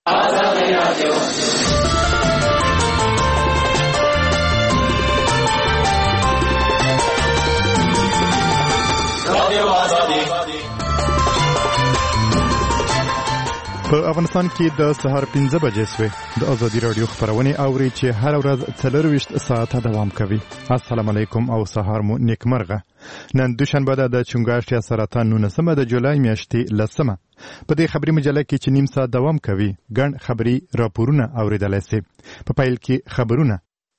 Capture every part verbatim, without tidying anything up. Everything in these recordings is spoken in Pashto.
آزادی رادیو رادیو آزادی. په افغانستان کې د سهار پنځه بجې شوې. د آزادي رادیو خبرونه اوري چې هر ورځ څلور ویشت ساعته دوام کوي. السلام علیکم او سهار مو نیکمرغه. نن دوشنبه ده د چنګاښ یا سرطان نولسمه د جولای میاشتې لسمه. په دې خبري مجله کې چې نیم ساعت دوام کوي ګڼ خبري راپورونه اوریدلای شئ. په پیل کې خبرونه.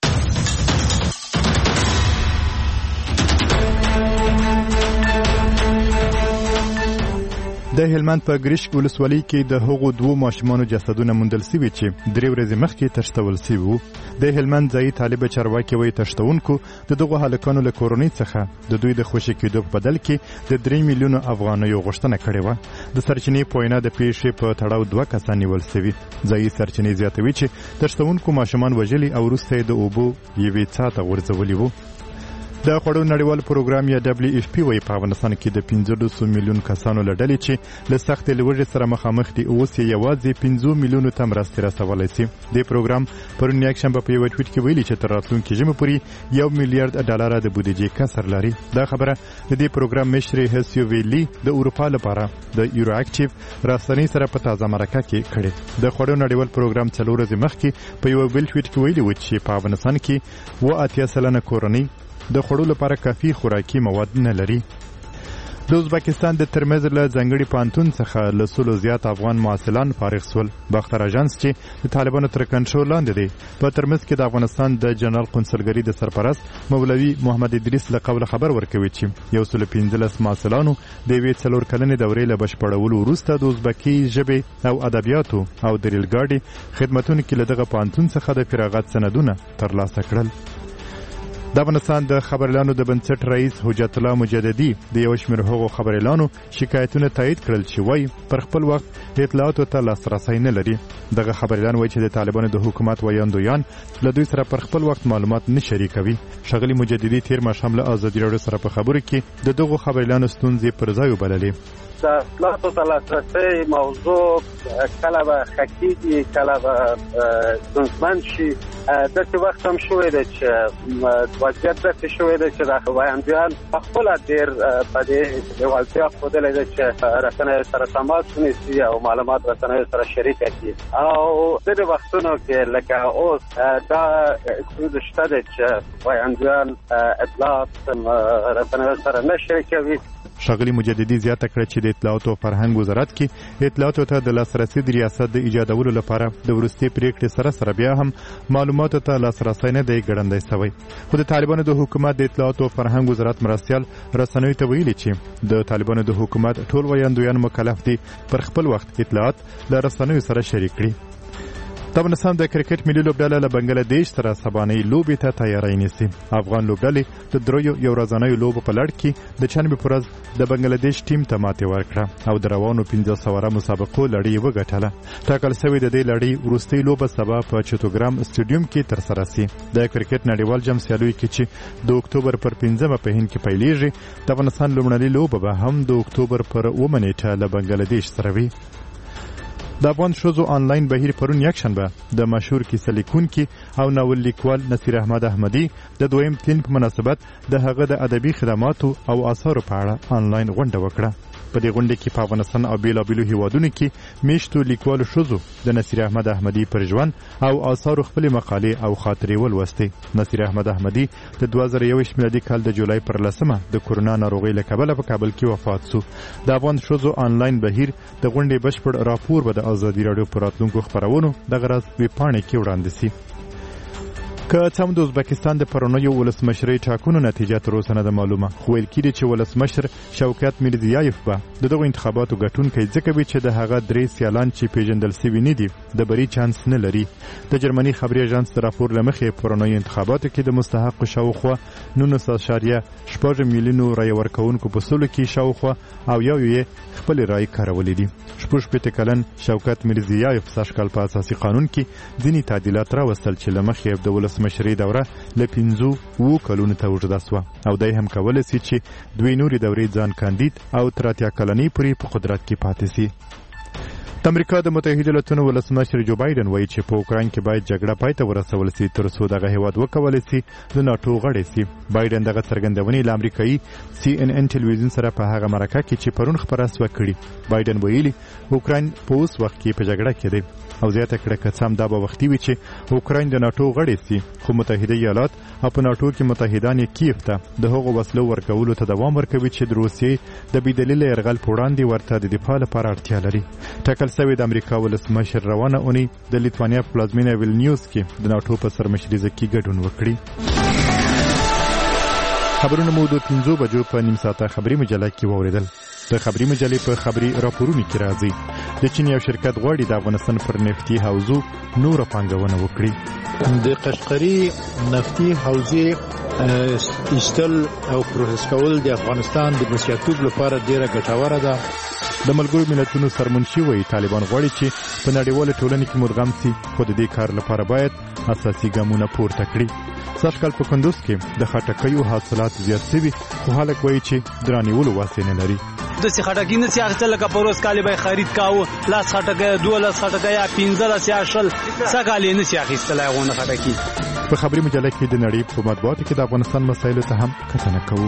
د هلمند په ګریشک ولسوالۍ کې د هغو دوو ماشومانو جسدونه موندل شوي چې درې ورځې مخکې تښتول شوي وو. د هلمند ځایي طالب چارواکي وایي تښتونکو د دغو هلکانو له کورنۍ څخه د دوی د خوشي کېدو په بدل کې د درې میلیونو افغانیو غوښتنه کړې وه. د سرچینې په وینا د پیښې په تړاو دوه کسان نیول شوي. ځایي سرچینې زیاتوي چې تښتونکو ماشومان وژلي او وروسته یې د اوبو یوې څاه ته غورځولي وو. د خوړو نړیوال پروګرام یا دبلیو اف پی وایي په افغانستان کې د پنځلسو میلیون کسانو له ډلې چې له سختې لوږې سره مخامخ دي اوس یې یوازې پنځو میلیونو ته مرستې رسولی شي. دې پروګرام پرون یکشنبه په یوه ټویټ کې ویلي چې تر راتلونکي ژمي پورې یو میلیارډ ډالره د بودیجې کسر لري. دا خبره د دې پروګرام مشر هسیو ویلي د اروپا لپاره د یورو اکټیو رسنۍ سره په تازه مرکه کې کړې. د خوړو نړیوال پروګرام څلور ورځې مخکې په یو بل ټویټ کې ویلي و چې په افغانستان کې اووه اتیا سلنه کورنۍ د خوړو لپاره کافي خوراکي مواد نه لري. د ازبکستان د ترمز له ځانګړي پوهنتون څخه له سلو زیات افغان محصلان فارغ شول. باختر اژانس چې د طالبانو تر کنټرول لاندې دی په ترمز کې د افغانستان د جنرال قونسلګرۍ د سرپرست مولوي محمد ادریس له قوله خبر ورکوي چې یو سل پنځلس محصلانو د یوې څلور کلنې دورې له بشپړولو وروسته د ازبکي ژبې او ادبیاتو او د ریل ګاډي خدمتونو کې له دغه پوهنتون څخه د فراغت سندونه ترلاسه کړل. د افغانستان د خبريالانو د بنسټ رئیس حجت الله مجددي د یو شمېر هغو خبريالانو شکایتونه تایید کړل چې وایي پر خپل وخت اطلاعاتو ته لاسرسی نه لري. دغه خبريالان وایي چې د طالبانو د حکومت ویاندویان له دوی سره پر خپل وخت معلومات نه شریکوي. ښاغلي مجددي تیر ماښام له ازادي راډیو سره په خبرو کې د دغو خبريالانو ستونزې پر ځای وبللې. د اطلاعاتو د لاسرسي موضوع کله به خکېږي کله به ستونزمن شي. داسې وخت هم شوی دی چې وضعیت داسې شوی دی چې د ویاندویان په خپله ډېر په دې لېوالتیا ښودلی دی چې رسنیو سره تماس ونیسي او معلومات رسنیو سره شریکه کړي. او ځینې وختونو کې لکه اوس دا اکسود شته دی چې ویاندویان اطلاعات رسنیو سره نه شریکوي. ښاغلي مجددي زیاته کړه چې د اطلاعاتو او فرهنګ وزارت کې اطلاعاتو ته د لاسرسي د ریاست د ایجادولو لپاره د وروستي پریکړې سره سره بیا هم معلوماتو ته لاسرسی نه دی ګړندی شوی. خو د طالبانو د حکومت د اطلاعاتو او فرهنګ وزارت مرستیال رسنیو ته ویلي چې د طالبانو د حکومت ټول ویاندویان مکلف دي پر خپل وخت اطلاعات له رسنیو سره شریک کړي. د افغانستان د کرکټ ملي لوبډله له بنګلادیش سره سبانۍ لوبې ته تیاری نیسي. افغان لوبډلې د دریو یو ورځنیو لوبو په لړ کې د چنبې په ورځ د بنګلادیش ټیم ته ماتې ورکړه او د روانو پنځه سوه مسابقو لړۍ وګټله. ټاکل شوې د دې لړۍ وروستۍ لوبه سبا په چتوګرام سټیډیوم کې ترسره شي. د کرکټ نړیوال جام سیالیو کې چې د اکتوبر پر پنځمه په هند کې پیلېږي د افغانستان لومړنۍ لوبه به هم د اکتوبر پر اوومه نیټه له بنګلادیش سره وي. د افغان ښځو آنلاین بهیر پرون یکشنبه د مشهور کیسه لیکونکي او ناول لیکوال نصیر احمد احمدي د دویم تلین په مناسبت د هغه د ادبي خدماتو او آثارو په اړه آنلاین غونډه وکړه. په دې غونډه کې په افغانستان او بیلابیلو هیوادونو کې میشتو لیکوالو ښځو د نصیر احمد احمدي پر ژوند او آثارو خپلې مقالې او خاطرې ولوستې. نصیر احمد احمدي د دوه زره یوویشت میلادي کال د جولای پر لسمه د کورونا ناروغۍ له کبله په کابل کې وفات شو. د افغان ښځو آنلاین بهیر د غونډې بشپړ راپور به د ازادي راډیو په راتلونکو خپرونو دغه ورځ ویبپاڼې کې وړاندې شي. که څه هم د ازبکستان د پرونیو ولسمشرۍ ټاکنو نتیجه تر اوسه نه ده معلومه، خو ویل کېږي چې ولسمشر شوکت میرزیایف به د دغو انتخاباتو ګټونکی ځکه وي چې د هغه درې سیالان چې پیژندل سوي نه دي د بري چانس نه لري. د جرمني خبري اژانس د راپور له مخې پرونیو انتخاباتو کې د مستحقو شاوخوا نولس اعشاریه شپږ میلیونو رایې ورکوونکو په سلو کې شاوخوا او یو یې خپلې رایې کارولې دي. شپږ شپېته کلن شوکت میرزیایف سږ کال په اساسي قانون کې ځینې تعدیلات راوستل چې له مخې د ولسمشرۍ دوره له پنځو اوو کلونو ته اوږده سوه او دی هم کولی سي چې دوی نورې دورې ځان کاندید او تر اتیا کلنۍ پورې په قدرت کې پاتې سي. د امریکا د متحده ایالاتو ولسمشر جو بایدن وایي چې په اوکراین کې باید جګړه پای ته ورسول شي تر څو دغه هیواد وکولای شي د ناتو غړی شي. بایدن دغه څرګندونې له امریکایي سی ان ان ټلویزیون سره په هغه مرکه کې چې پرون خبره سوه کړې. بایدن ویلي اوکراین په اوس وخت کې په جګړه کې دی او زیاته کړه که څه هم دا به وختي وي چې اوکراین د ناتو غړی شي، خو متحده ایالات او په ناتو کې متحدان یې کیف ته د هغو وسلو ورکولو ته دوام ورکوي چې د روسیې د بېدلیله یرغل په وړاندې ورته د دفاع لپاره اړتیا لري. ټاکل شوی د امریکا ولسمشر روانه اونۍ د لیتوانیا په پلازمینه ویلنیوس کې د ناتو په سرمشریزه کې ګډون وکړي. خبرونه مو د پنځو بجو په نیم ساعته خبري مجله کې واوریدل. د خبري مجلې په خبري راپورونو کې راځي د چین یو شرکت غواړي د افغانستان پر نفتي حوزو نور پانګونه وکړي. د قشقري نفتي حوزې ایستل او پروسس کول د افغانستان د مسیاتوب لپاره ډیره ګټوره ده. د ملګرو ملتونو سرمنشي وایي طالبان غواړي چې په نړیواله ټولنه کې مدغم شي، خو د دې کار لپاره باید اساسي ګامونه پورته کړي. سږکال په کندوز کې د خټکیو حاصلات زیات شوي، خو خلک وایي چې د رانیولو وسې نه لري. داسې خټکي نه چې اخیستل لکه په ورځ کال به یې خرید کاوه، لاس خټکی دولس خټکی یا پنځلس یا شل څه کال یې نه شي اخیستلی هغونه خټکي. په خبري مجله کې د نړۍ په مطبوعاتو کې د افغانستان مسایلو ته هم کتنه کوو.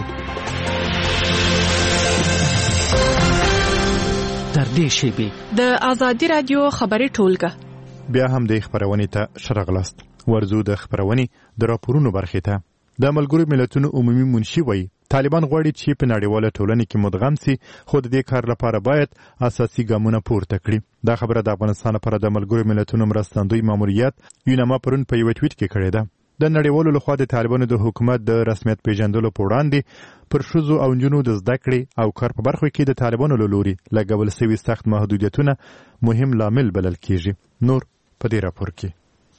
تر دې شیبې د ازادي رادیو خبري ټولګه بیا هم د خبرونې ته شرغلاست. ورزو د خبرونې د راپورونو برخې ته. د ملګرو ملتونو عمومي منشي وایي طالبان غواړي چې په نړیواله ټولنه کې مدغم شي، خو د دې کار لپاره باید اساسي ګامونه پورته کړي. دا خبره د افغانستان لپاره د ملګرو ملتونو مرستندوی ماموریت یونما پرون په یو ټویټ کې کړې ده. د نړیوالو لخوا د طالبانو د حکومت د رسمیت پیژندلو په وړاندې پر ښځو او نجونو د زده کړې او کار په برخو کې د طالبانو له لوري لګول شوي سخت محدودیتونه مهم لامل بلل کیږي. نور په دې راپور کې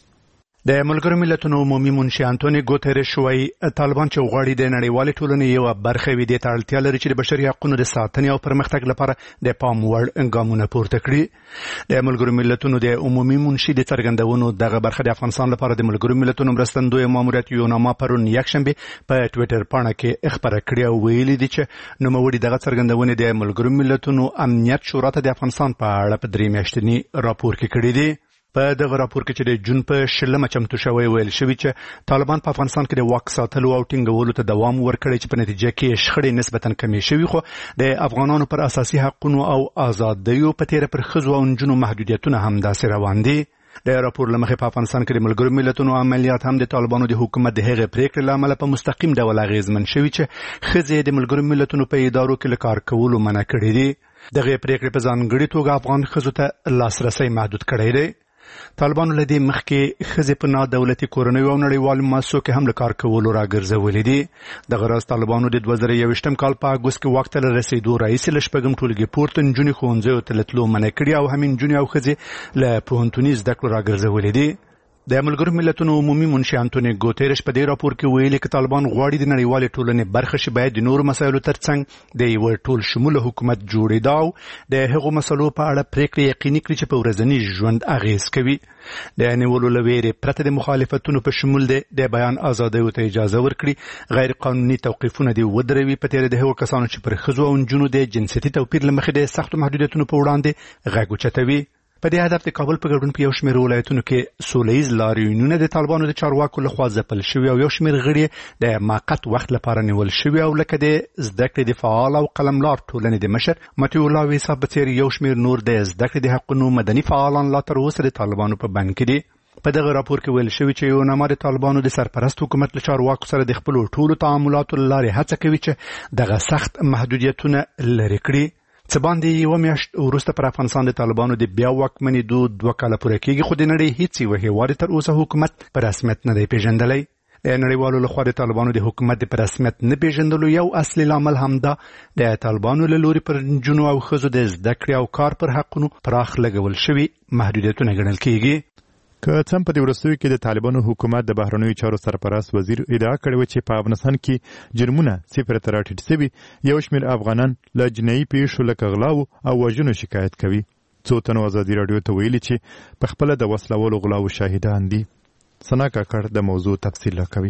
د ملګرو ملتونو عمومي منشي انټونی ګوتریش وایي طالبان چې غواړي د نړیوالې ټولنې یوه برخه وي دې ته اړتیا لري چې د بشري حقونو د ساتنې او پرمختګ لپاره د پام وړ ګامونه پورته کړي. د ملګرو ملتونو د عمومي منشي د څرګندونو دغه برخه د افغانستان لپاره د ملګرو ملتونو مرستندوی ماموریت یونما پرون یکشنبه په ټویټر پاڼه کې خبره کړې او ویلي دي چې نوموړي دغه څرګندونې د ملګرو ملتونو امنیت شورا ته د افغانستان په اړه په درې میاشتني راپور کې کړی دی. په دغه راپور کې چې د جون په شلمه چمتو شوی ویل شوی چې طالبان په افغانستان کې د واک ساتلو او ټینګولو ته دوام ورکړي چې په نتیجه کې شخړې نسبتا کمې شوي، خو د افغانانو پر اساسي حقونو او آزادیو په تیره پر ښځو او نجونو محدودیتونه هم داسې روان دي. د راپور له مخې په افغانستان کې د ملګرو ملتونو عملیات هم د طالبانو د حکومت د هغې پریکړې له امله په مستقیم ډول اغېزمن شوي چې ښځې د ملګرو ملتونو په ادارو کې له کار کولو منع کړي دي. دغې پریکړې په ځانګړې توګه افغان ښځو ته لاسرسی محدود کړی دی. طالبانو له دې مخکې ښځې په نادولتي کورنیو او نړیوالو مؤسسو کې هم له کار کولو راګرځولې دي. دغه راز طالبانو د دوه زره یوویشتم کال په اګوست کې واک ته له رسېدو راهیسې له شپږم ټولګې پورته نجونې ښوونځیو ته له تلو منع کړي او همین نجونې او ښځې له پوهنتوني زده کړو راګرځولې دي. د ملګرو ملتونو عمومي منشي انټونی ګوتریش په دې راپور کې ویلي چې طالبان غواړي د نړیوالې ټولنې برخه شي باید د نورو مسایلو ترڅنګ د یو ټول شموله حکومت جوړېدا او د هغو مسلو په اړه پریکړې یقیني کړي چې په ورځني ژوند اغېز کوي. د نیولو له ویرې پرته د مخالفتونو په شمول د بیان ازادیو ته اجازه ورکړي، غیر قانوني توقیفونه دې ودروي، په تیره د هغو کسانو چې پر ښځو او نجونو د جنسیتي توپیر له مخې د سختو محدودیتونو په وړاندې غږ اوچتوي. په دې هدف د کابل په ګډون په یو شمېر ولایتونو کې سولیز لاریونونه د طالبانو د چارواکو لخوا ځپل شوي او یو شمېر غړي د موقت وخت لپاره نیول شوي او لکه د زده کړې د فعال او قلمدار ټولنې د مشر متي الله ویسا په څېر یو شمېر نور د زده کړې د حقونو مدني فعالان لا تر اوسه د طالبانو په بند کې دي. په دغه راپور کې ویل شوي چې یونما د طالبانو د سرپرست حکومت له چارواکو سره د خپلو ټولو تعاملاتو له لارې هڅه کوي چې دغه سخت محدودیتونه لرې کړي. څه باندې یوه میاشت وروسته پر افغانستان د طالبانو د بیا واکمنېدو دوه کاله پوره کېږي، خو د نړۍ هېڅ یوه هېواد تر اوسه حکومت په رسمیت نه دی پېژندلی. د نړیوالو لخوا د طالبانو د حکومت د په رسمیت نه پېژندلو یو اصلي لامل همدا د طالبانو له لوري پر نجونو او ښځو د زده کړې او کار پر حقونو پراخ لګول شوي محدودیتونه ګڼل کېږي. که څه هم په دې وروستیو کې د طالبانو حکومت د بهرنیو چارو سرپرست وزیر ادعا کړې وه چې په افغانستان کې جرمونه صفر ته راټیټ شوي، یو شمېر افغانان له جنایي پیښو لکه غلاو او وژنو شکایت کوي. څو تنو ازادي راډیو ته ویلي چې په خپله د وسلوالو غلاو شاهدان دي. ثنا کاکړ د موضوع تفصیل راکوي.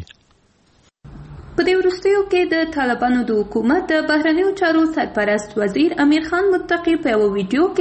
په دې وروستیو کې د طالبانو د حکومت د بهرنیو چارو سرپرست وزیر امیر خان متقی په یو ویډیو کې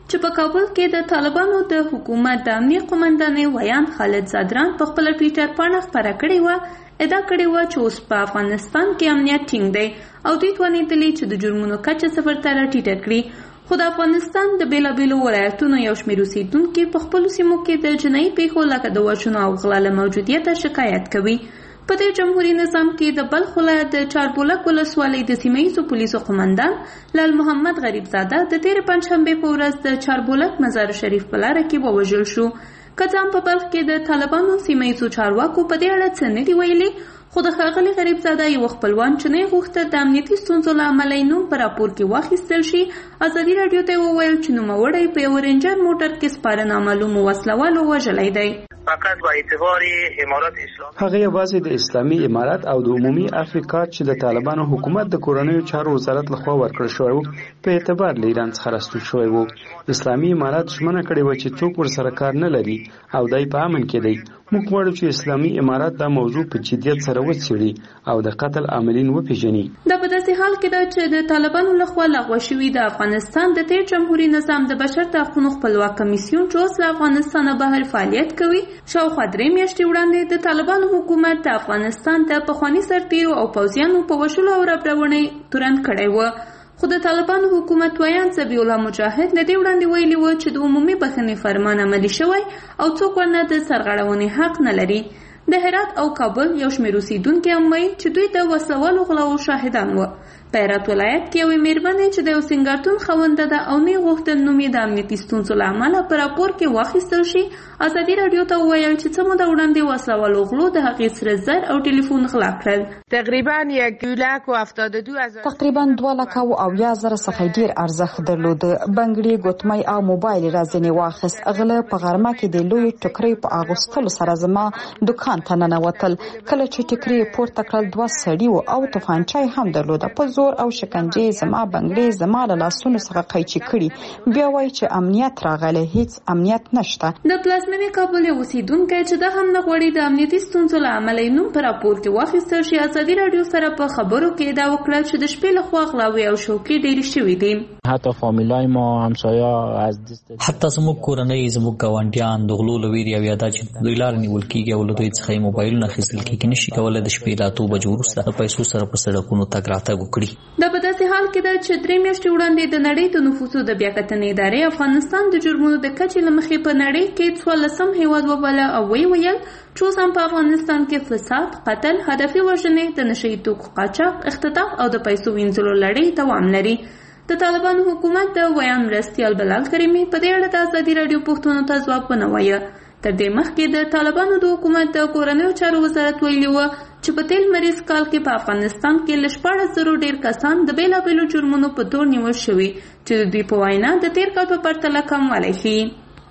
چې په کابل کې د طالبانو د حکومت د امنیه قومندان ویان خالد زادران په خپل ټویټر باندې خبره کړې و، ادعا کړې و چې اوس په افغانستان کې امنیت ټینګ دی او دوی توانېدلي چې د جرمونو کچه صفر ته راټیټه کړي. خو د افغانستان د بیلابیلو ولایتونو یو شمېر اوسېدونکي په خپلو سیمو کې د جنایي پیښو لکه د وژنو او غلا له موجودیته شکایت کوي. په دې جمهوریت نظام کې د بلخ ولایت د چاربولک ولسوالۍ د سیمه ییزو پولیسو قومندان لال محمد غریب زاده د تېرې پنجشنبې په ورځ د چاربولک مزار شریف په لاره کې ووژل شو. که څه هم په بلخ کې د طالبانو سیمه ییزو چارواکو په دې اړه څه نه دي ویلي، خو د ښاغلي غریب زاده یو خپلوان چې نه یې غوښته د امنیتي ستونزو له امله یې نوم په راپور کې واخیستل شي، ازادي راډیو ته یې وویل چې نوموړی په یو رینجر موټر کې سپاره نامعلومو وسلوالو وژلی دی. فقط با اعتبار امارات اسلامی هغه یوازې د اسلامي امارات او د عمومي افریقا چې د طالبانو حکومت د کورنیو چارو وزارت لخوا ورکړل شوی وو په اعتبار له ایران څخه راستون شوی وو. اسلامي امارات ژمنه کړې وه چې څوک ورسره کار نه لري او دی په امن کې دی. موږ غواړو چې اسلامي امارات دا موضوع په جدیت سره وڅېړي او د قتل عاملین وپېژني. دا په داسې حال کې ده چې د طالبانو لخوا لغوه شوي د افغانستان د تېر جمهوري نظام د بشر د حقونو خپلواک کمیسیون چې اوس له افغانستانه بهر فعالیت کوي، شاوخوا درې میاشتې وړاندې د طالبانو حکومت د افغانستان د پخواني سرتیرو او پوځیانو په وژلو او ربړونې تورن کړی و. خو د طالبانو حکومت ویان ذبیح الله مجاهد له دې وړاندې ویلي و چې د عمومي بخښنې فرمان عملي شوی او څوک ورنه د سرغړونې حق نه لري. د هرات او کابل یو شمېر اوسېدونکي هم وایي چې دوی د وسلوالو غلاو شاهدان و. په هرات ولایت کې یوې مېرمنې چې د یو سینګارتون خاونده ده او نه یې غوښتل نوم یې د امنیتي ستونزو له امله په راپور کې واخیستل شي، ازادي راډیو ته وویل چې څه موده وړاندې وسلوالو غلو د هغې سره زر او ټلیفون غلا کړل. تقریبا یک لک و هفتاد و دو هزار تقریبا دوه لکه او اویا زره څخه ډېر ارزښت درلوده. بنګړي، ګوتمۍ او موبایل یې راځنې واخیست. غله په غرمه کې د لویو ټکریو په اغوستلو سره زما دکان ته ننوتل. کله چې ټکري یې پورته کړل دوه سړي وو او توپانچه یې هم درلوده. په زور او شکنجې زما بنګړي زما له لاسونو څخه قیچي کړي. بیا وایي چې امنیت راغلی، هیڅ امنیت نشته. د پلازمېنې کابل یو اوسېدونکی چې دا هم نه غواړي د امنیتي ستونزو له امله یې نوم په راپور کې واخیستل شي، ازادي راډیو سره په خبرو کې ادعا وکړه چې د شپې لخوا غلاوې او شوکې ډېرې شوي دي. حتی فامیلای ما همسایا از دست حتی زموږ کورنۍ، زموږ ګاونډیان د غلو له ویرې او یا دا چې دوی لاره نیول کېږي او له دوی څخه یې موبایلونه اخیستل کېږي، نشي کولی د شپې له اتو بجو وروسته د پیسو سره په سړکونو تګ راتګ وکړي. دا په داسې حال کې ده چې درې میاشتې وړاندې د نړۍ د نفوسو د بیاکتنې ادارې افغانستان د جرمونو د کچې له مخې په نړۍ کې څوارلسم هېواد وباله او ویې ویل چې اوس هم په افغانستان کې فساد، قتل، هدفي وژنې، د نشه یي توکو قاچاق، اختطاف او د پیسو وینځلو لړۍ دوام لري. د طالبانو حکومت د ویان مرستیال بلال کریمي په دې اړه د ازادي راډیو پوښتنو ته ځواب ونه وایه. تر دې مخکې د طالبانو د حکومت د کورنیو چارو وزارت ویلي و چې په تېر مریض کال کې په افغانستان کې له شپاړس زرو ډېر کسان د بېلابېلو جرمونو په تور نیول شوي چې د دوی په وینا د تېر کال په پرتله کموالی ښیي.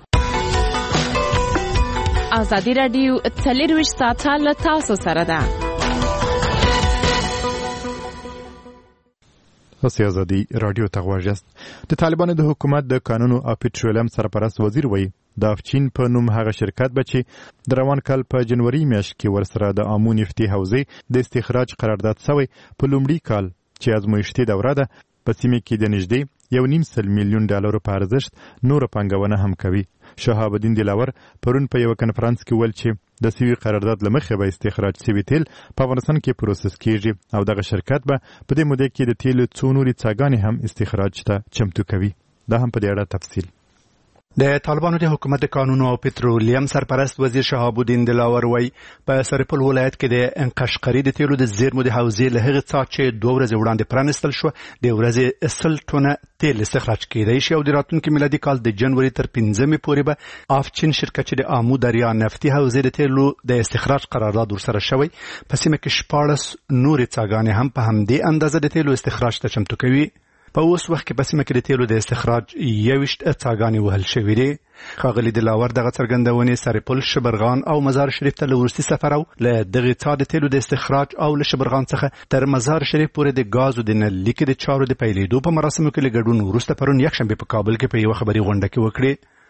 ازادي راډیو څلېرویشت ساعته له تاسو سره ده. تاسو ازادي راډیو ته غواړئ. د طالبانو د حکومت د قانون او پټرولیم سرپرست وزیر وایي د افچین په نوم هغه شرکت به چې د روان کال په جنوري میاشت کې ورسره د آمو نفتي حوزې د استخراج قرارداد شوی په لومړي کال چې ازمویشتي دوره ده په سیمه کې د نږدې یو نیم سل میلیون ډالرو په ارزښت نور پانګونه هم کوي. شهاب الدین دلاور پرون په یو کنفرانس کې ویل چې د سوي قرارداد له مخې به استخراج سوي تیل په افغانستان کې پروسس کیږي او دغه شرکت به په دې موده کې د تیلو څو نورې څاګانې هم استخراج ته چمتو کوي. دا هم په دې اړه تفصیل. د طالبانو د حکومت د قانون او پټرولیم سرپرست وزیر شهاب الدین دلاور وایي په سرپل ولایت کې د قشقري د تیلو د زیرمو د حوزې له هغې څخه چې دوه ورځې وړاندې پرانیستل شوه د ورځې سل ټونه تیل استخراج کېدی شي او د راتلونکي میلادي کال د جنوري تر پنځمې پورې به افچین شرکت چې د آمو دریا نفتي حوزې د تیلو د استخراج قرارداد ورسره شوی په سیمه کې شپاړس نورې څاګانې هم په همدې اندازه د تیلو استخراج ته چمتو کوي. په اوس وخت کې په سیمه کې د تیلو د استخراج یویشت څاګانې وهل شوي دي. ښاغلي دلاور دغه څرګندونې سرپل، شبرغان او مزار شریف ته له وروستي سفر او له دغې څا د تیلو د استخراج او له شبرغان څخه تر مزار شریف پورې د ګازو د نللیکې د چارو د پیلېدو په مراسمو کې له ګډون وروسته پرون یکشنبې په کابل کې په یوه خبري غونډه کې وکړې.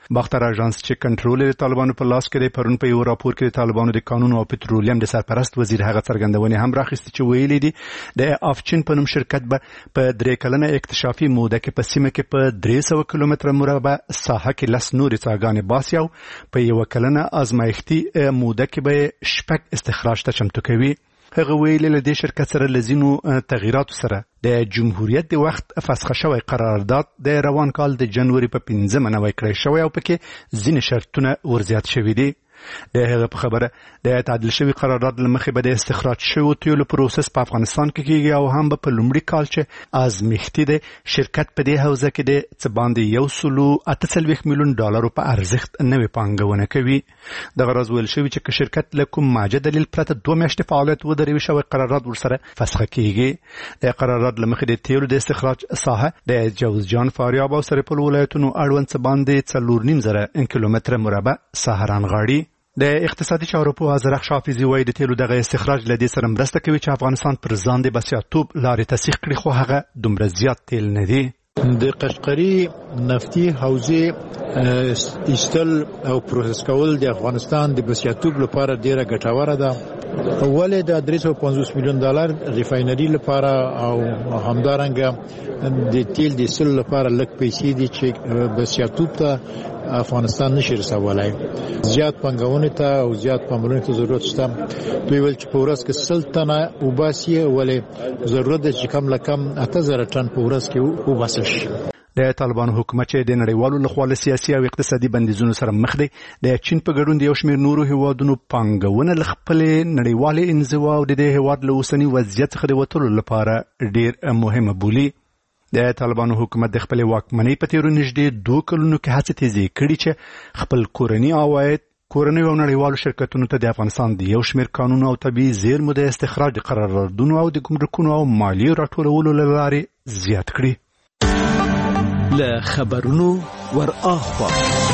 باختر اژانس چې کنټرول د طالبانو په لاس کې دی پرون په یو راپور کې د طالبانو د قانون او پټرولیم د سرپرست وزیر هغه څرګندونې هم راخیستې چې ویلي دي د افچین په نوم شرکت به په درې کلنه اکتشافي موده کې په سیمه کې په درې سوه کیلومتره مربع ساحه کې لس نورې څاګانې باسي او په یو کلنه ازمایښتي موده کې به شپږ استخراج ته چمتو کوي. هغه ویلي له دې شرکت سره له ځینو تغییراتو سره د جمهوریت د وخت فسخه شوی قرارداد د روان کال د جنوري په پنځمه نوی کړی شوی او پکې ځینې شرطونه ورزیات شوي دي. د هغه په خبره د تعدیل شوی قرارداد له مخې به د استخراج شویو تیلو پروسس په افغانستان کې کیږي او هم به په لومړي کال چې ازمیښتي دی شرکت په دې حوزه کې د څه باندې یو سلو اته څلوېښت میلیون ډالرو په ارزښت نوې پانګونه کوي. دغه راز ویل شوي چې که شرکت له کوم ماجه دلیل پرته دوه میاشتې فعالیت ودروي شوی قرارداد ورسره فسخه کیږي. د قرارداد له مخې د تیلو د استخراج ساحه د جوزجان فاریاب او سرپل ولایتونو اړوند څه باندې څلور نیم زره کیلومتره مربع ساحه رانغاړي. د اقتصادي چارو په زرخ حافظي وایي د تیلو دغه استخراج له دې سره مرسته کوي چې افغانستان پر ځان د بسیاتوب لارې تسخیر کړي خو هغه دومره زیات تیل نه دی. د قشقري نفتي حوزې ایستل او پروسس کول د افغانستان د بسیاتوب لپاره ډیره ګټوره ده. ولې د درې سوه پنځوس میلیون ډالر ریفاینري لپاره او همدارنګه د تیل د ایستلو لپاره لږ پیسې دي چې بسیاتوب ته افغانستان نشي رسولای. زیات پنګونې ته او زیات پاملرنې ته ضرورت شته. دوی ول چې په ورځ کې سل تنه وباسي ولې ضرورت ده چې کم لکم اته زره ټن په ورځ کې وباسي شي. د طالبانو حکومت چې د نړیوالو لخوا له سیاسي او اقتصادي بندیزونو سره مخ دی د چین په ګډون د یو شمېر نورو هیوادونو پانګونه له خپلې نړیوالې انزوا او د دې هیواد له اوسني وضعیت څخه د وتلو لپاره ډېر مهمه بولي. د طالبانو حکومت د خپلې واکمنۍ په تیرو نږدې دوه کلونو کې هڅې تیزې کړي چې خپل کورني عواید کورنۍ او نړیوالو شرکتونو ته د افغانستان د یو شمېر قانونو او طبیعي زیرمو د استخراج قراردادونو او د ګمرکونو او مالیې راټولولو له لارې زیات کړي. له خبرونو ور اخوا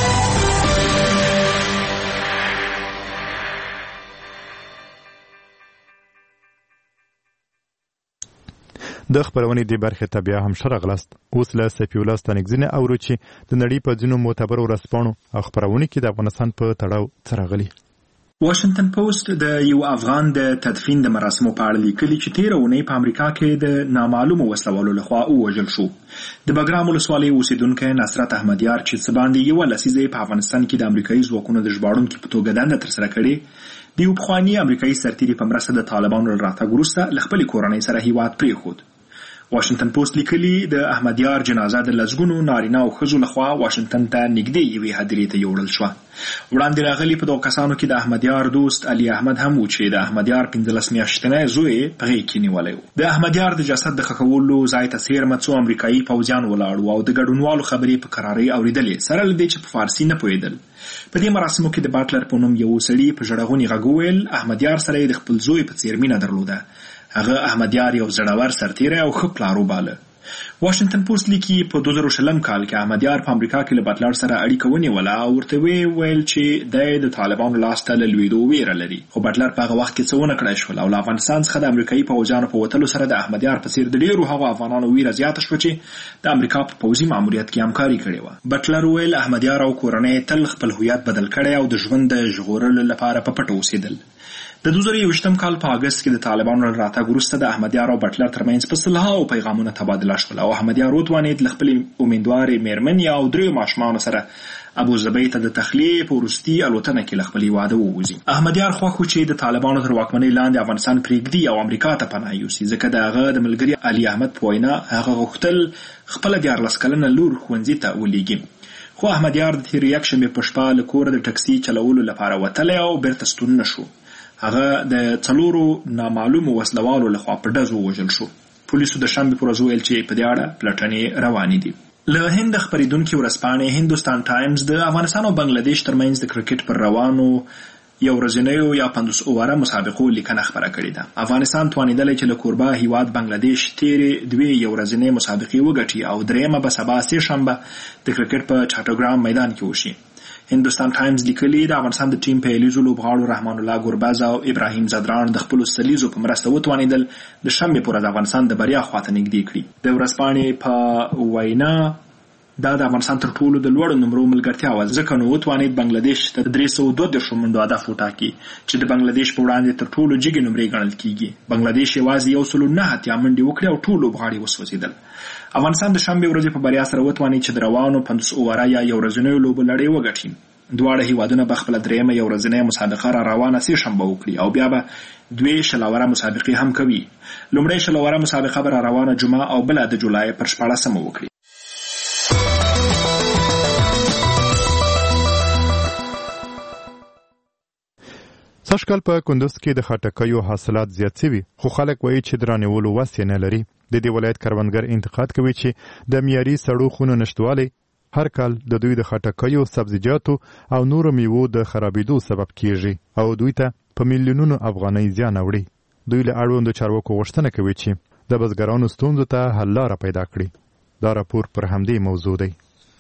د خبرونې د برخې ته بیا هم ښه راغلاست. اوس له سفي الله ستانکزي اورو چې د نړۍ په ځینو معتبرو ورځپاڼو او خپرونې کې د افغانستان په تړاو څه راغلي. واشنگټن پوسټ د یو افغان د تدفین د مراسمو په اړه لیکلي چې تیره اونۍ په امریکا کې د نامعلومو وسلوالو لخوا ووژل شو. د بګرام ولسوالۍ اوسیدونکی نصرت احمدیار چې څه باندې یوه لسیزه په افغانستان کې د امریکایي ځواکونو د ژباړونکي په توګه دنده ترسره کړې د یو پخواني امریکایي سرتیري په مرسته د طالبانو له راتګ وروسته له خپلې کورنۍ سره هیواد پرېښود. واشنگټن پوسټ لیکلي د احمدیار جنازه د لسګونو نارینه او ښځو لخوا واشنگټن ته نږدې یوې هدیرې ته یوړل شوه. وړاندې راغلي په دغو کسانو کې د احمدیار دوست علي احمد هم و چې د احمدیار پنځلس میاشتنی زوی په غېږ کې نیولی و. د احمدیار د جسد د ښخ کولو ځای ته څیرمه څو امریکایي پوځیان ولاړ وو او د ګډونوالو خبرې په کرارۍ اورېدلې سره له دې چې په فارسي نه پوهېدل. په دې مراسمو کې د باټلر په نوم یو سړي په ژړغوني غږ وویل احمدیار سره یې د خپل زوی په څېر مینه درلوده. هغه احمدیار یو زړور سرتیری او ښه پلار وباله. واشنگټن پوسټ لیکي په دوه زره شلم کال کې احمدیار په امریکا کې له باټلر سره اړیکه ونیوله او ورته ویل چې دی د طالبانو لاسته له لوېدو ویره لري. خو باټلر په هغه وخت کې څه ونه کړای شول او له افغانستان څخه د امریکایي پوځیانو په وتلو سره د احمدیار په څېر د ډېرو هغو افغانانو ویره زیاته شوه چې د امریکا په پوځي ماموریت کې همکاري کړې وه. باټلر ویل احمدیار او کورنۍ تل خپل هویت بدل کړی او د ژوند د ژغورلو لپاره په پټه اوسېدل. د دوه زره یوویشتم کال په اګست کې د طالبانو له راتګ وروسته د احمدیار او باټلر ترمنځ په سلهاوو پیغامونه تبادله شول او احمدیار وتوانېد له خپلې امیندوارې مېرمنې او دریو ماشومانو سره ابوظبي ته د تخلیې په وروستي الوتنه کې له خپل هېواده ووځي. احمدیار خوښ و چې د طالبانو تر واکمنۍ لاندې افغانستان پرېږدي او امریکا ته پناه یوسي ځکه د هغه د ملګري علي احمد په وینا هغه غوښتل خپله دیارلس کلنه لور ښوونځي ته ولیږي. خو احمدیار د تېرې یکشنبې په شپه له کوره د ټکسي چلولو لپاره وتلی او بیرته ستون نه شو. هغه د څلورو نامعلومو وسلوالو لخوا په ډزو ووژل شو. پولیسو د شنبې په ورځ ویل چې په دې اړه پلټنې روانې دي. له هند خپرېدونکې ورځپاڼې هندوستان ټایمز د افغانستان او بنګلادیش ترمنځ د کرکټ پر روانو یو ورځنیو یا پنځوس اووره مسابقو لیکنه خپره کړې ده. افغانستان توانېدلی چې له کوربه هیواد بنګلادیش تېرې دوې یو ورځنۍ مسابقې وګټي او درېیمه به سبا سې شنبه د کرکټ په چاټوګرام میدان کې وشي. هندوستان ټایمز لیکلي د افغانستان د ټیم پیلیزو لوبغاړو رحمان الله ګربز او ابراهیم زدران د خپلو سلیزو په مرسته وتوانېدل د شنبې په ورځ افغانستان د بریا خواته نږدې کړي. د ورځپاڼې په وینا دا د افغانستان تر ټولو د لوړو نمرو ملګرتیا وه، ځکه نو وتوانید بنګلادیش ته درې سوه دوه دېرشو منډو هدف وټاکي چې د بنګلادیش په وړاندې تر ټولو جګې نمرې ګڼل کیږي. بنګلادیش یوازې یو سلو نهه اتیا منډې وکړې او ټول لوبغاړي وسوځېدل. افغانستان د شنبې ورځې په بریا سره وتوانید چې د روانو پنځوس اووره یا یو ورځنیو لوبو لړۍ وګټي. دواړه هیوادونه به خپله درېیمه یو ورځنۍ مسابقه را روانه سې شنبه وکړي او بیا به دوې شل اوره مسابقې هم کوي. لومړۍ شل اوره مسابقه به را روانه جمعه او بله د جولای پر شپاړسمه وکړي. سږکال په کندوز کې د خټکیو حاصلات زیات شوي، خو خلک وایي چې د رانیولو وس یې نه لري. د دې ولایت کروندګر انتقاد کوي چې د معیاري سړو خونو نشتوالی هر کال د دوی د خټکیو، سبزیجاتو او نورو میوو د خرابېدو سبب کیږي او دوی ته په میلیونونو افغانۍ زیان اوړي. دوی له اړوندو چارواکو غوښتنه کوي چې د بزګرانو ستونزو ته حل لاره پیدا کړي. دا راپور پر همدې موضوع دی.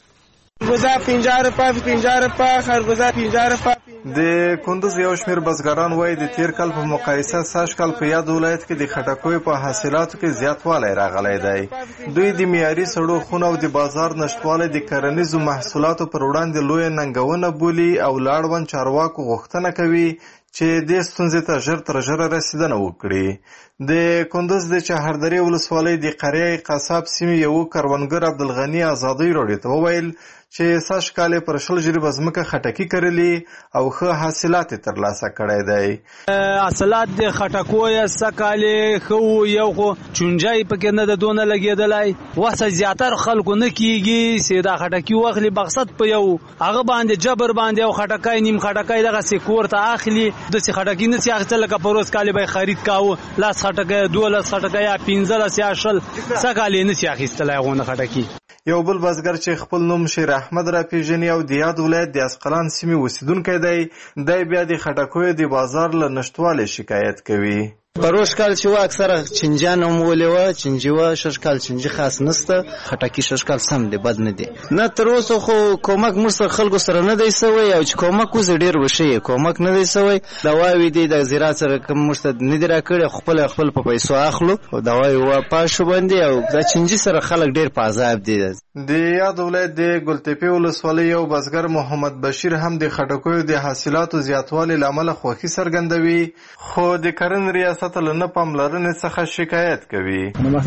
خربوزه پنځه روپۍ، پنځه روپۍ، خربوزه پنځه روپۍ. د کندوز یو شمېر بزګران وایي د تیر کال په مقایسه سږ کال په یاد ولایت کې د خټکیو په حاصلاتو کې زیاتوالی راغلی دی. دوی د معیاري سړو خونو او د بازار نشتوالی د کرنیزو محصولاتو پر وړاندې لویه ننګونه بولي او له اړوند چارواکو غوښتنه کوي چې دې ستونزې ته ژر تر ژره رسیدنه وکړي. د کندوز د چهاردرې ولسوالۍ د قریه قصاب سیمې یو کروندګر عبدالغني ازادۍ راډیو ته وویل چې سږ کال یې پر شل جریبه ځمکه خټکي کرلي او ښه حاصلات یې ترلاسه کړی دی. حاصلات د خټکو یې سږ کال یې ښه و، یو خو چونجی پکې نه ده دونه لګېدلی. وسه زیاتر خلکو نه کېږي چې دا خټکي واخلي مقصد په یو هغه باندې جبر باندې او خټکی نیم خټکی دغسې کور ته اخلي. داسې خټکي نسي اخیستل لکه په روز کال به یې خرید کاوه، لاس خټکی دولس خټکی یا پنځلس یا شل، سږ کال یې نسي اخیستلی هغونه خټکي. یو بل بزګر چې خپل نوم شیر احمد را پیژني او د یاد ولایت د اسقلان سیمې اوسیدونکی دی، دی بیا د خټکیو د بازار له نشتوالي شکایت کوي. پروش کال چې و اکثره چنجان هم ولې وه، چنجي وه. شش کال چنجي خاص نسته، خټکي شش کال سم دی، بد نه دی. نه تر اوسه خو کومک موږ سره خلکو سره نه دی سوی، او چې کومک وزه ډېر وشي کومک نه دی سوی. دواوې دی د زراعت سره کوم موږ ته نه دی راکړی، خپل خپل په پیسو اخلو او دواوې و پاشو باندې، او دا چنجي سره خلک ډېر په عذاب دي. د یاد ولایت د ګلتپې ولسوالۍ یو بزګر محمد بشیر هم د خټکیو د حاصلاتو زیاتوالي له امله خوښي څرګندوي، خو د کرنې ریاست له نه پاملرنې څخه شکایت کوي.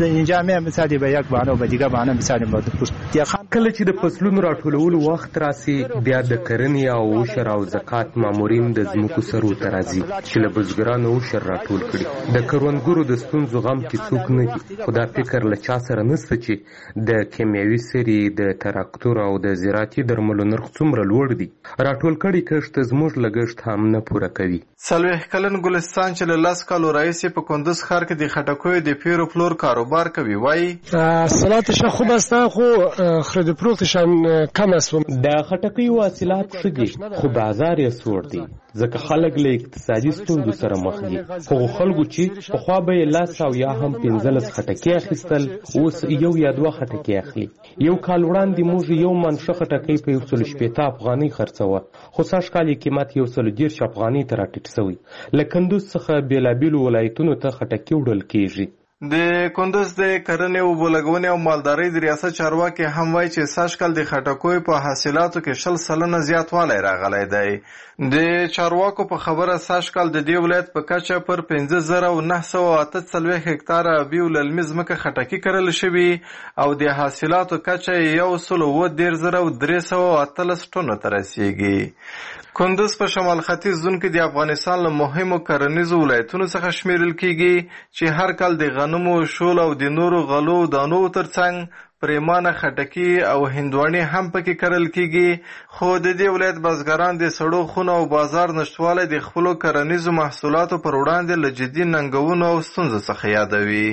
کله چې د فصلونو راټولولو وخت راسي، بیا د کرنې او عشر او زکات مامورین د ځمکو سرو ته راځي چې له بزګرانو عشر راټول کړي. د کروندګرو د ستونزو غم کې څوک نه دي، خو دا فکر له چا سره نسته چې د کیمیاوي سرې، د تراکتور او د زراعتي درملو نرخ څومره لوړ دي. راټول کړي کښت زموږ لګښت هم نه پوره کوي. څلوېښت کلن ګلستان چې له لس کالو راهیسې په کندوز ښار کې د خټکیو د پیرو پلور کاروبار کوي وایي حاصلاتشان خوب هستن، خو خرید فروختشان کم است. د خټکیو حاصلات ښه دي، خو بازار یې سوړ دی، ځکه خلک له اقتصادي ستونزو سره مخ دي. هغو خلکو چې پخوا به یې لس او یا هم پنځلس خټکي اخیستل، اوس یو یا دوه خټکي اخلي. یو کال وړاندې موږ یو من ښه خټکۍ په یو سلو شپېته افغانۍ خرڅوه، خو سږ کال یې قیمت یو سلو دېرش افغانۍ ته راټیټ سوی. له کندوز څخه بېلابېلو ولایتونو ته خټکي وړل کېږي. د کندوز د کرنې اوبو لګونې او مالدارۍ د ریاست چارواکي هم وایي چې سږ کال د خټکیو په حاصلاتو کې شل سلنه زیاتوالی راغلی دی. د چارواکو په خبره سږ کال د دې ولایت په کچه پر پنځه زره او نهه سوه اته څلوېښت هکتاره ابي او للمي ځمکه خټکي کرل شوي او د حاصلاتو کچه یو سل اووه دېرش زره او درې سوه اتلس ټنو ته رسیږي. کندوز په شمال ختیځ زون کې د افغانستان له مهمو کرنیزو ولایتونو څخه شمیرل کیږي چې هر کال د غنمو، شول او د نورو غلو دانو ترڅنګ پریمانه خټکي او هندواڼې هم پکې کرل کیږي. خو د دې ولایت بزګران د سړو خونو او بازار نشتوالی د خپلو کرنیزو محصولاتو پر وړاندې له جدي ننګونو او ستونزو څخه یادوي.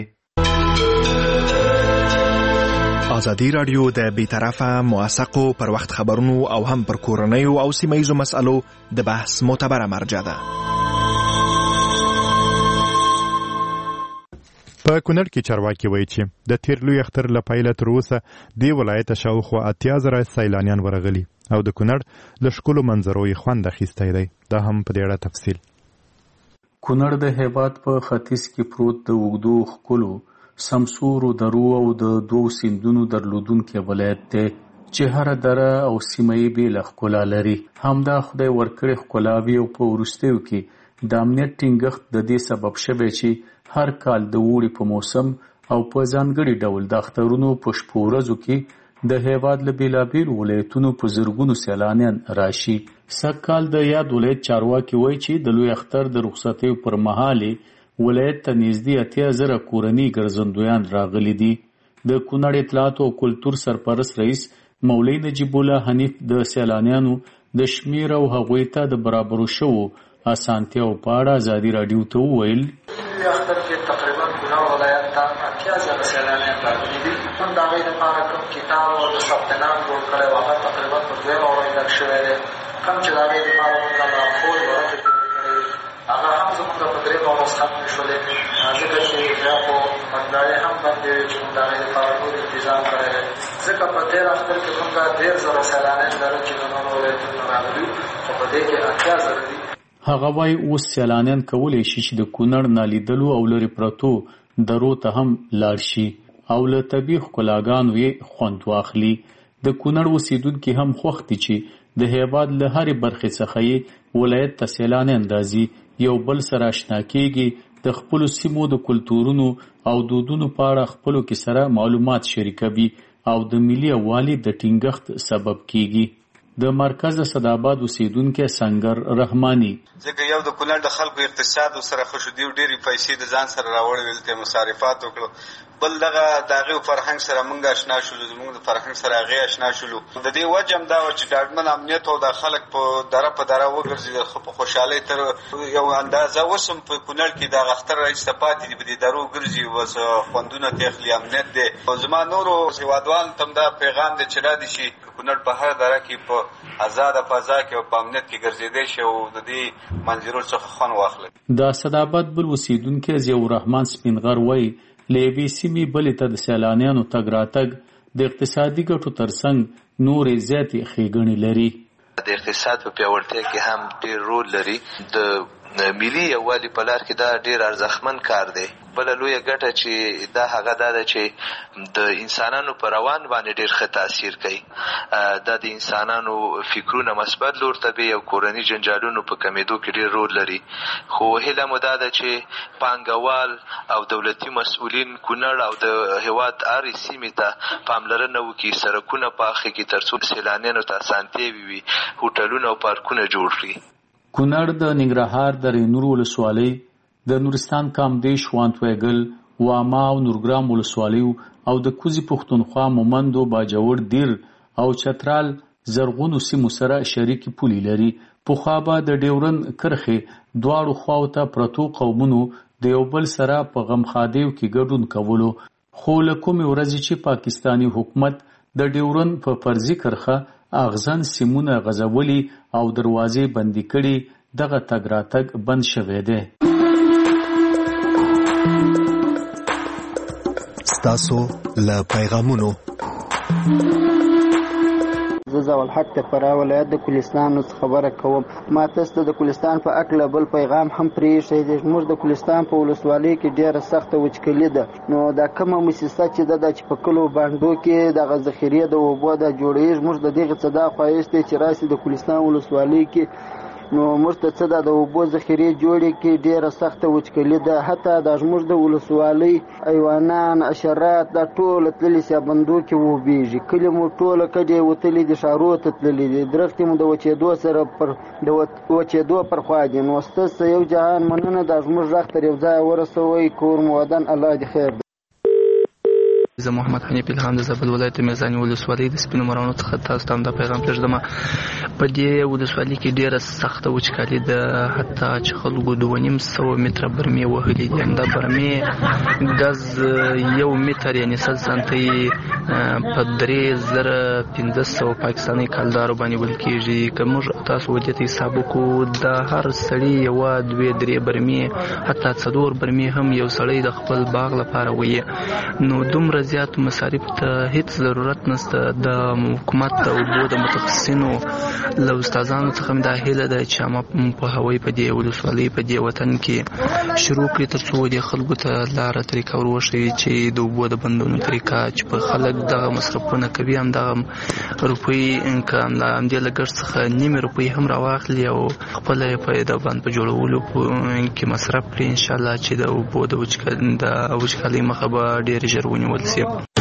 ازادي راډیو د بیطرفه، موثقو پر وخت خبرونو او هم پر کورنیو او سیمه ییزو مسألو د بحث معتبره مرجع ده. په کونړ کې چارواکي وایي چې د تیر لوی اختر له پیله تر اوسه دې ولایت شاوخوا اتیا زره سیلانیان ورغلي او د کونړ له ښکلو منظرو یې خوند اخیستی دی. دا هم په دې اړه تفصیل. کونړ د هیواد په ختیځ کې پروت د اوږدو ښکلو سمسورو درو او د دوو سیندونو درلودونکی ولایت دی چې هر دره او سیمه یې بیل ښکلا لري. همدا خدای ورکړي ښکلاوي او په وروستیو کې د امنیت ټینګښت د دې سبب شوی چې هر کال د اوړي په موسم او په ځانګړي ډول د اخترونو په شپو ورځو کې د هیواد له بیلابیلو ولایتونو په زرګونو سیلانیان راشي. سږکال د یاد ولایت چارواکي وایي چې د لوی اختر د رخصتیو پر مهال ولایت ته نږدې اتیا زره کورني ګرځندویان راغلي دي. د کونړ اطلاعات او کلتور سرپرست رئیس مولوي نجیب الله حنیف د سیلانیانو د شمیر او هغوی ته د برابرو شوو اسانتیاو په اړه ازادي راډیو ته وویل اختر کې تقریبا کونړ ولایت ته اتیا زره سیلانیان راغلي دي. هم د هغوی لپاره کوم کتاب او د ثبت نام جوړ کړی و هغه تقریبا په دویمه ورځ ډک شوی دی. کوم چې د هغوی لپاره موږ د لارښود ورځې جوړې کړې هغه هم زموږ په درېیمه ورځ ختمې شولې، ځکه چې بیا خو بندارې هم بندې وې چې موږ د هغوی لپاره نور انتظام کړی دی. ځکه په تېر اختر کې موږ ډېر زره سیلانیان لرو چې د نورو ولایتونو نه راغلي، خو په دې کې اتیا زره دي. هغه وایي اوس سیلانیان کولی شي چې د کونړ نالیدلو او لرې پرتو درو ته هم لاړ شي او له طبیعي ښکلاګانو یې خوند واخلي. د کونړ اوسیدونکي هم خوښ دي چې د هیواد له هرې برخې څخه یې ولایت ته سیلانیان راځي، یو بل سره اشنا کېږي، د خپلو سیمو د کلتورونو او دودونو په اړه خپلو کې سره معلومات شریکوي او د ملي یووالي د ټینګښت سبب کېږي. د مرکز صداباد اوسیدونکي سنگر رحماني ځکه یو د کونړ د خلکو اقتصاد سره خوشودي او ډېرې پیسې د ځان سره راوړل ته مصارفات وکړو، بل دغه د هغې فرهنګ سره موږ اشنا شولو، زموږ د فرهنګ سره هغې اشنا شولو. د دې وجه هم دا وه چې ډاډمن امنیت او د خلک په دره په دره وګرځېدل، خو په خوشحالۍ تر یو اندازه اوس هم په کونړ کې دغه اختر راهیسته پاتې دي، په دې درو ګرځي، اوس خوندونه تېخلي، امنیت دی. زما نورو هېوادوالو ته هم دا پیغام دی چې را دي شي کونړ په هر دره کې په آزاده فضا کې او په امنیت کې ګرځېدی شي او د دې منظرو څخه خوند واخلي. د سداباد بل اوسیدونکی ضیاء الرحمن سپینغر وایي له یوې سیمې بلې ته د سیلانیانو تګ راتګ د اقتصادي ګټو ترڅنګ نورې زیاتې ښېګڼې لري. د اقتصاد په پیاوړتیا کې هم ډېر رول لري. د ملي یووالي په لار کې دا ډېر ارزښتمن کار دی. بله لویه ګټه چې دا هغه دا ده چې د انسانانو په روان باندې ډېر ښه تاثیر کوي. دا د انسانانو فکرونه مثبت لور ته بیي او کورني جنجالونو په کمېدو کې ډېر رول لري. خو هیله مو دا ده چې پانګوال او دولتي مسؤلین کونړ او د هېواد هرې سیمې ته پاملرنه وکړي، سړکونه پاخه کړي تر څو سیلانیانو ته اسانتیاوې وي، هوټلونه او پارکونه جوړ کړي. کونړ د ننګرهار د رینور ولسوالۍ، د نورستان کامدیش، وانتویګل، واما او نورګرام ولسوالیو او د کوزي پښتونخوا، مومندو، باجوړ، دیر او چترال زرغونو سیمو سره شریکي پولې لري. پخوا به د ډیورن کرښې دواړو خواو ته پرتو قومونو د یو بل سره په غمخادیو کې ګډون کولو، خو له کومې ورځې چې پاکستانی حکومت د ډیورن په فرضي کرښه اغزن سیمونه غځولي او دروازې بندي کړي، دغه تګ راتګ بند شوی دی. ستاسو له پیغامونو زه ضیاءالحق تفرا ولایت د کلستان څخه خبره کوم. ما تاسو ته د کلستان په اړه بل پیغام هم پرېښی دی. زموږ د کلستان په ولسوالۍ کې ډېره سخته وچکلي ده، نو دا کومه موسسه چې ده چې په کلو بانډو کې دغه ذخیرې د اوبو دا جوړوي، زموږ د دغې څه دا خواهش دی چې راشي د کلستان ولسوالۍ کې نو موږ ته څه ده د اوبو ذخیرې جوړې کړي. ډېره سخته وچکلي ده، حتی دا زموږ د ولسوالۍ حیوانان، حشرات دا ټوله تللي سیابندو کې وبېږي. کلي مو ټوله کډې وتلي دي، ښارو ته تللي دي، درختې مو د وچېدو سره پر د وچېدو پر خوا دي. نو ستاسو یو جهان مننه، دا زموږ غږ تر یو ځایه ورسوئ. کور مو ودان، الله دې خیر. زه محمد حنیف الهام د زابل ولایت میزاني ولسوالۍ د سپینو مرانو څخه تاسو ته دا پیغام پرېږدم. په دې ولسوالۍ کې ډېره سخته وچکالي ده، حتی چې خلکو دوه نیم سوه متره برمې وهلي دي. همدا برمې ګز یو متر یعنې سل سانتۍ په درې زره پنځه سوه پاکستاني کلدارو باندې ویل کېږي. که موږ تاسو ودې ته حساب وکړو، د هر سړي یوه دوې درې برمې، حتی څلور برمې هم یو سړی د خپل باغ لپاره ویي. نو دومره زیات مصارف ته هیڅ ضرورت نشته. د حکومت او د متخصصینو له استادانو څخه دا هیله ده چې هم په هوایي په دې ولسوالۍ په دې وطن کې شروع کړي ترڅو د خلکو ته لاره طریقه ور وښیي چې د اوبو د بندونو طریقه چې په خلک دغه مصرفونه کوي هم دغه روپۍ که همدې لګښت څخه نیمې روپۍ هم راواخلي او خپله یې په د بند په جوړولو کې مصرف کړي. انشاءالله چې د اوبو د وچکالۍ مخه به ډېر ژر ونیول شي.